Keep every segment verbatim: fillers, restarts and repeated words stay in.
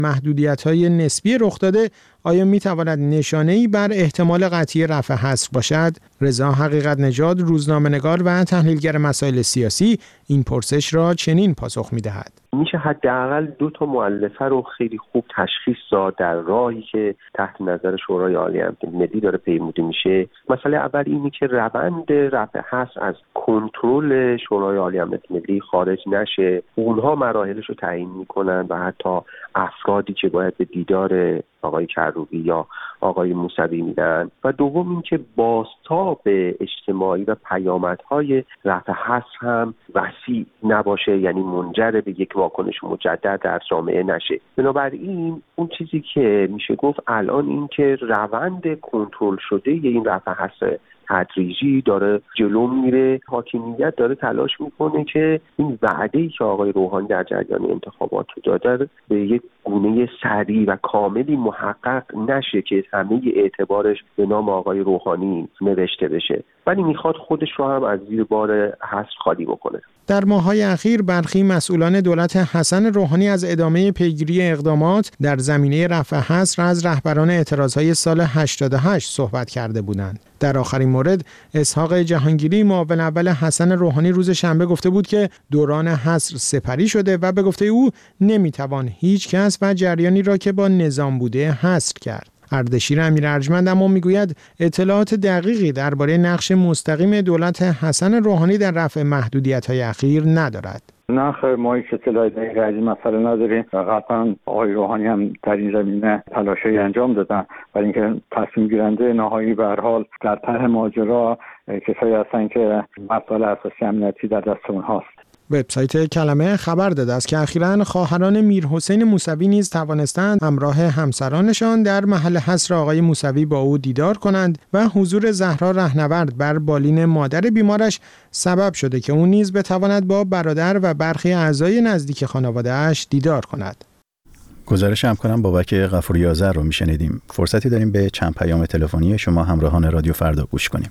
محدودیت‌های نسبی رخ داده آیا می‌تواند نشانه‌ای بر احتمال قطعی رفع حصر باشد؟ رضا حقیقت نژاد، روزنامه‌نگار و تحلیلگر مسائل سیاسی، این پرسش را چنین پاسخ می‌دهد: میشه حداقل دو تا مؤلفه رو خیلی خوب تشخیص داد در راهی که تحت نظر شورای عالی امنیت ملی داره پیموده میشه. مسئله اول اینه که روند رفع حصر از کنترل شورای عالی امنیت ملی خارج نشه. اونها مراحلش رو تعیین میکنن و حتی افرادی که باید به دیدار آقای کروبی یا آقای موسوی میدن. و دوم اینکه بازتاب اجتماعی و پیامدهای رفع حصر هم وسیع نباشه، یعنی منجر به یک واکنش مجدد در جامعه نشه. بنابراین اون چیزی که میشه گفت الان این که روند کنترل شده این رفع حصر تدریجی داره جلو میره. حاکمیت داره تلاش میکنه که این وعده‌ای که آقای روحانی در جریان انتخابات داده به یک گونه سریع و کاملی محقق نشه که همه اعتبارش به نام آقای روحانی نوشته بشه، ولی میخواد خودش رو هم از زیر بار حصر خالی بکنه. در ماه‌های اخیر برخی مسئولان دولت حسن روحانی از ادامه پیگیری اقدامات در زمینه رفع حصر از رهبران اعتراضهای سال هشتاد و هشت صحبت کرده بودند. در آخرین مورد اسحاق جهانگیری معاون اول حسن روحانی روز شنبه گفته بود که دوران حصر سپری شده و به گفته او نمیتوان هیچ کس و جریانی را که با نظام بوده حصر کرد. اردشیر امیر ارجمند اما میگوید اطلاعات دقیقی درباره نقش مستقیم دولت حسن روحانی در رفع محدودیت‌های اخیر ندارد. نه خیر، ما هیچ اطلاعی دقیق از این مسئله نداریم. قطعا آقای روحانی هم در این زمینه تلاشی انجام دادن، ولی اینکه تصمیم گیرنده نهایی به هر حال در ته ماجرا کسایی هستن که مسائل اساسی امنیتی در دست اونهاست. وبسایت کلمه خبر داده است که اخیراً خواهران میرحسین موسوی نیز توانستند همراه همسرانشان در محل حصر آقای موسوی با او دیدار کنند و حضور زهرا رهنورد بر بالین مادر بیمارش سبب شده که او نیز بتواند با برادر و برخی اعضای نزدیک خانواده‌اش دیدار کند. گزارش همکارم بابک غفوری آذر رو میشنیدیم. فرصتی داریم به چند پیام تلفنی شما همراهان رادیو فردا گوش کنیم.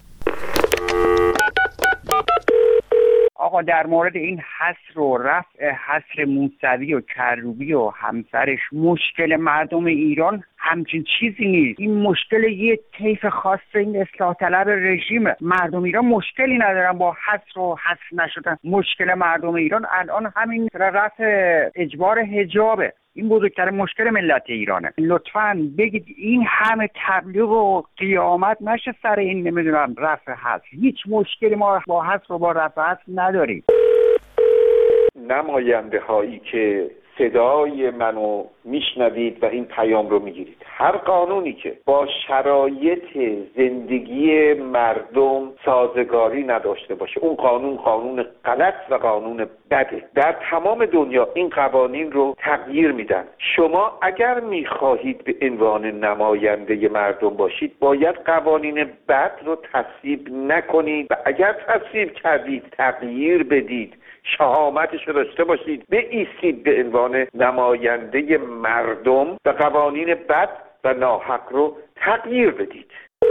آقا در مورد این حصر و رفع حصر موسوی و کروبی و همسرش، مشکل مردم ایران همچین چیزی نیست. این مشکل یه طیف خاص این اصلاح طلب رژیمه. مردم ایران مشکلی ندارن با حصر و حصر نشدن. مشکل مردم ایران الان همین رفع اجبار حجابه. این بزرگترین مشکل ملت ایرانه. لطفاً بگید این همه تبلیغ و قیامت نشه سر این نمیدونم رفع حصر. هیچ مشکلی ما با حصر و با رفع حصر نداریم. نماینده هایی که صدای منو میشنوید و این پیام رو میگیرید، هر قانونی که با شرایط زندگی مردم سازگاری نداشته باشه، اون قانون قانون غلط و قانون بده. در تمام دنیا این قوانین رو تغییر میدن. شما اگر میخواهید به عنوان نماینده مردم باشید، باید قوانین بد رو تصویب نکنید و اگر تصویب کردید تغییر بدید، شهامتش رو داشته باشید، بایستید به عنوان نماینده مردم و قوانین بد و ناحق رو تغییر بدید.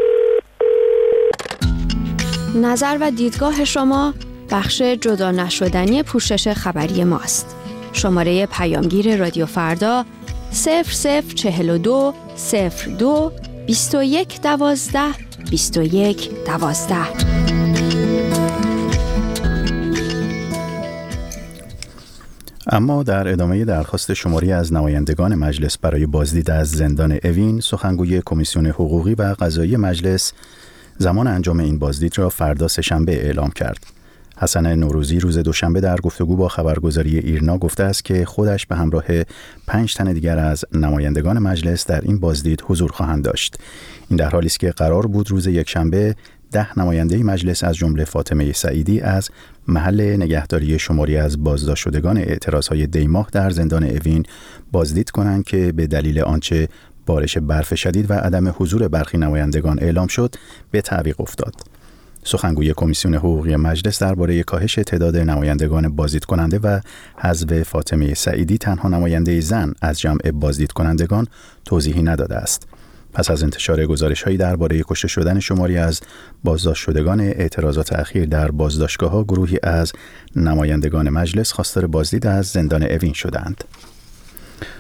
نظر و دیدگاه شما بخش جدا نشدنی پوشش خبری ماست. شماره پیامگیر رادیو فردا صفر صفر چهل و دو صفر دو بیست و یک دوازده بیست و یک دوازده. اما در ادامه درخواست شماری از نمایندگان مجلس برای بازدید از زندان اوین، سخنگوی کمیسیون حقوقی و قضایی مجلس زمان انجام این بازدید را فردا سه‌شنبه اعلام کرد. حسن نوروزی روز دوشنبه در گفتگو با خبرگزاری ایرنا گفته است که خودش به همراه پنج تن دیگر از نمایندگان مجلس در این بازدید حضور خواهند داشت. این در حالی است که قرار بود روز یکشنبه ده نماینده مجلس از جمله فاطمه سعیدی از محل نگهداری شماری از بازداشت شدگان اعتراضهای دیماه در زندان اوین بازدید کنند که به دلیل آنچه بارش برف شدید و عدم حضور برخی نمایندگان اعلام شد به تعویق افتاد. سخنگوی کمیسیون حقوقی مجلس درباره کاهش تعداد نمایندگان بازدید کننده و حذف فاطمه سعیدی تنها نماینده زن از جمع بازدید کنندگان توضیحی نداده است. پس از انتشار گزارش‌هایی درباره کشته شدن شماری از بازداشت شدگان اعتراضات اخیر در بازداشتگاه‌ها، گروهی از نمایندگان مجلس خواستار بازدید از زندان اوین شدند.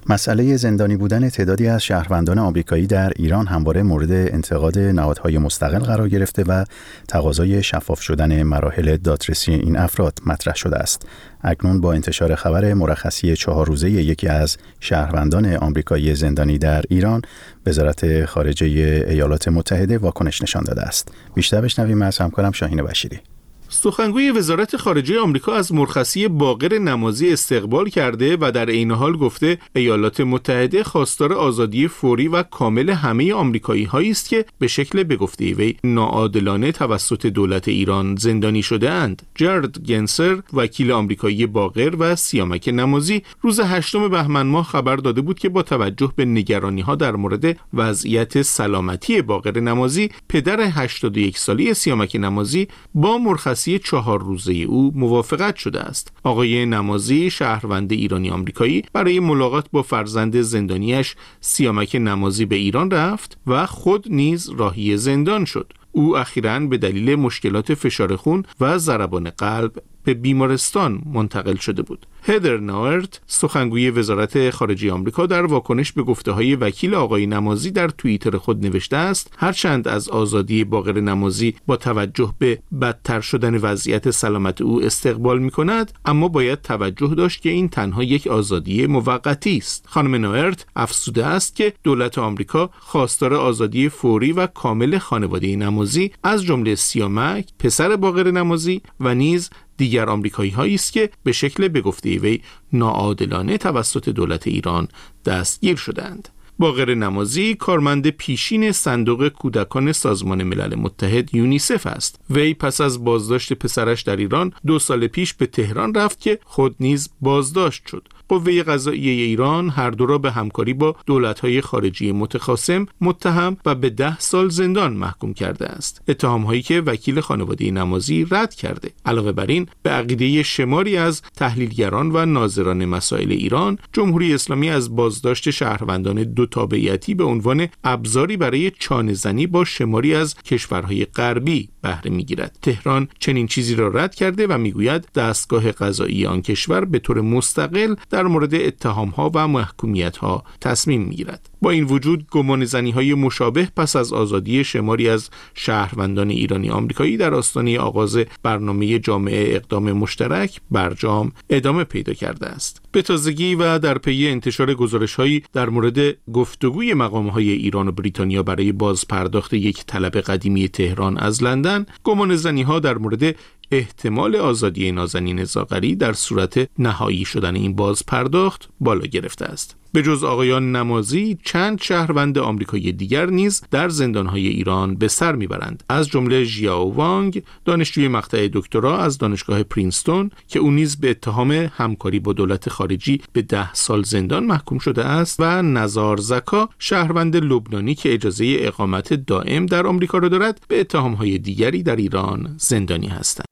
مسئله زندانی بودن تعدادی از شهروندان آمریکایی در ایران همواره مورد انتقاد نهادهای مستقل قرار گرفته و تقاضای شفاف شدن مراحل دادرسی این افراد مطرح شده است. اکنون با انتشار خبر مرخصی چهار روزه یکی از شهروندان آمریکایی زندانی در ایران، وزارت خارجه ایالات متحده واکنش نشان داده است. بیشتر بشنویم از همکارم شاهین بشیری. سخنگوی وزارت خارجه آمریکا از مرخصی باقر نمازی استقبال کرده و در عین حال گفته ایالات متحده خواستار آزادی فوری و کامل همه آمریکایی‌هایی است که به شکل به گفته وی ناعادلانه توسط دولت ایران زندانی شده اند. جرد گنسر، وکیل آمریکایی باقر و سیامک نمازی، روز هشتم بهمن ماه خبر داده بود که با توجه به نگرانی‌ها در مورد وضعیت سلامتی باقر نمازی، پدر هشتاد و یک ساله سیامک نمازی با مرخصی چهار روزه او موافقت شده است. آقای نمازی، شهروند ایرانی آمریکایی، برای ملاقات با فرزند زندانیش سیامک نمازی به ایران رفت و خود نیز راهی زندان شد. او اخیراً به دلیل مشکلات فشار خون و ضربان قلب به بیمارستان منتقل شده بود. هدر ناورت، سخنگوی وزارت خارجه آمریکا، در واکنش به گفته‌های وکیل آقای نمازی در توییتر خود نوشته است: هرچند از آزادی باقر نمازی با توجه به بدتر شدن وضعیت سلامت او استقبال می‌کند، اما باید توجه داشت که این تنها یک آزادی موقتی است. خانم ناورت افزوده است که دولت آمریکا خواستار آزادی فوری و کامل خانواده نمازی از جمله سیامک، پسر باقر نمازی و نیز دیگر آمریکایی هایی است که به شکل به گفته وی ناعادلانه توسط دولت ایران دستگیر شدند. باقر نمازی کارمند پیشین صندوق کودکان سازمان ملل متحد یونیسف است. وی پس از بازداشت پسرش در ایران دو سال پیش به تهران رفت که خود نیز بازداشت شد. قوه قضاییه ایران هر دو را به همکاری با دولت‌های خارجی متخاصم متهم و به ده سال زندان محکوم کرده است. اتهام‌هایی که وکیل خانواده نمازی رد کرده. علاوه بر این، به عقیده شماری از تحلیلگران و ناظران مسائل ایران، جمهوری اسلامی از بازداشت شهروندان دو تابعیتی به عنوان ابزاری برای چانه‌زنی با شماری از کشورهای غربی بهره می‌گیرد. تهران چنین چیزی را رد کرده و می‌گوید دستگاه قضایی آن کشور به طور مستقل در مورد اتهام‌ها و محکومیت‌ها تصمیم می‌گیرد. با این وجود گمانه‌زنی‌های مشابه پس از آزادی شماری از شهروندان ایرانی آمریکایی در آستانه آغاز برنامه جامعه اقدام مشترک برجام ادامه پیدا کرده است. به تازگی و در پی انتشار گزارش‌هایی در مورد گفتگوی مقام‌های ایران و بریتانیا برای بازپرداخت یک طلب قدیمی تهران از لندن، گمانه‌زنی‌ها در مورد احتمال آزادی نازنین زاغری در صورت نهایی شدن این بازپرداخت بالا گرفته است. به جز آقایان نمازی، چند شهروند آمریکایی دیگر نیز در زندان‌های ایران به سر میبرند. از جمله ژیائو وانگ، دانشجوی مقطع دکترا از دانشگاه پرینستون که او نیز به اتهام همکاری با دولت خارجی به ده سال زندان محکوم شده است، و نزار زکا، شهروند لبنانی که اجازه اقامت دائم در آمریکا را دارد، به اتهام‌های دیگری در ایران زندانی هستند.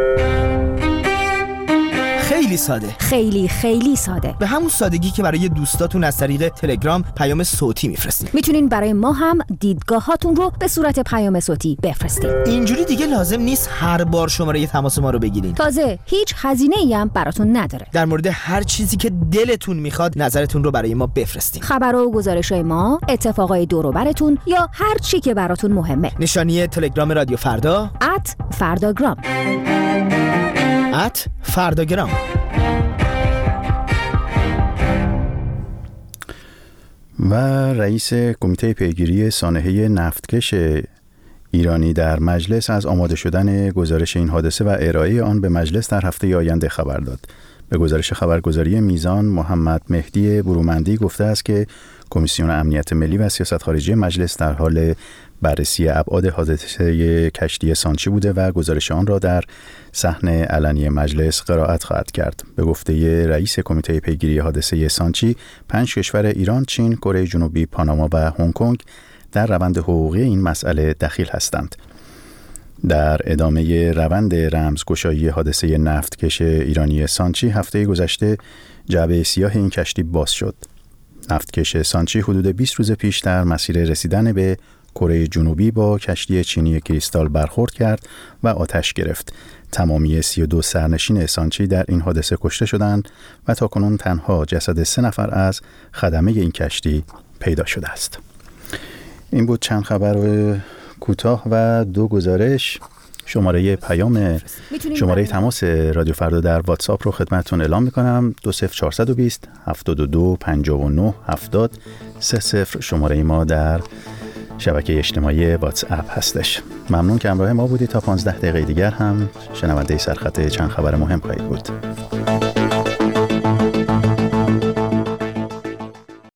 خیلی ساده، خیلی خیلی ساده، به همون سادگی که برای دوستاتون از طریق تلگرام پیام صوتی میفرستید. میتونین برای ما هم دیدگاه هاتون رو به صورت پیام صوتی بفرستید. اینجوری دیگه لازم نیست هر بار شماره تماس ما رو بگیرین. تازه هیچ هزینه‌ای هم براتون نداره. در مورد هر چیزی که دلتون میخواد نظرتون رو برای ما بفرستین. خبرها و گزارش‌های ما، اتفاقای دور و براتون یا هر چی که براتون مهمه. نشانی تلگرام رادیو فردا ات فرداگرام ات فرداگرام. و رئیس کمیته پیگیری سانحه نفتکش ایرانی در مجلس از آماده شدن گزارش این حادثه و ارائه آن به مجلس در هفته آینده خبر داد. به گزارش خبرگزاری میزان، محمد مهدی برومندی گفته است که کمیسیون امنیت ملی و سیاست خارجی مجلس در حال بررسی ابعاد حادثه کشتی سانچی بوده و گزارش آن را در صحن علنی مجلس قرائت خواهد کرد. به گفته رئیس کمیته پیگیری حادثه سانچی، پنج کشور ایران، چین، کره جنوبی، پاناما و هنگ کنگ در روند حقوقی این مسئله دخیل هستند. در ادامه روند رمزگشایی حادثه نفتکش ایرانی سانچی، هفته گذشته جعبه سیاه این کشتی باز شد. نفتکش سانچی حدود بیست روز پیش در مسیر رسیدن به کره جنوبی با کشتی چینی کریستال برخورد کرد و آتش گرفت. تمامی سی و دو سرنشین اسانچی در این حادثه کشته شدند و تاکنون تنها جسد سه نفر از خدمه این کشتی پیدا شده است. این بود چند خبر کوتاه و دو گزارش. شماره پیام شماره تماس رادیو فردا در واتساپ رو خدمتتون اعلام میکنم. دو صفر چهارصد و بیست هفتاد و دو پنجاه و نه هفتاد سه صفر شماره ما در شبکه اجتماعی واتساپ هستش. ممنون که همراه ما بودید. تا پانزده دقیقه دیگر هم شنونده سرخط چند خبر مهم خواهید بود.